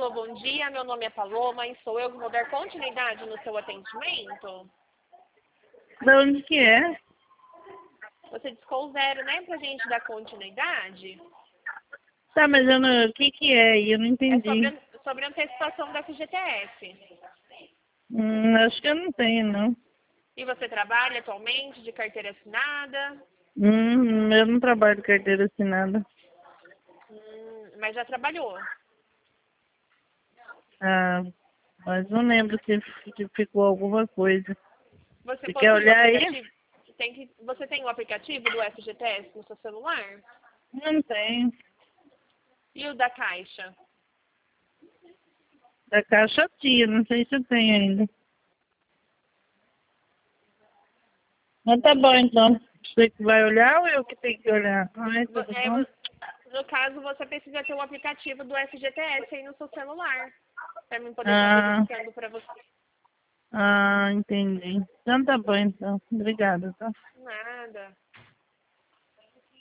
Alô, bom dia. Meu nome é Paloma e sou eu que vou dar continuidade no seu atendimento. Da onde que é? Você discou 0, né, pra gente dar continuidade? Tá, mas eu não... O que que é? Eu não É entendi. sobre antecipação da FGTS. Acho que eu não tenho, não. E você trabalha atualmente de carteira assinada? Eu não trabalho de carteira assinada. Mas já trabalhou. Ah, mas não lembro se ficou alguma coisa. Você Você quer possui o olhar aí? aplicativo? Você tem o aplicativo do FGTS no seu celular? Não tenho. E o da Caixa? Da Caixa tinha, não sei se eu tenho ainda. Mas tá bom, então. Você que vai olhar ou eu que tenho que olhar? Ai, tudo bom? No caso, você precisa ter o aplicativo do FGTS aí no seu celular, para mim poder estar Ah, verificando para você. entendi. Então tá bom, então. Obrigada, tá? Nada.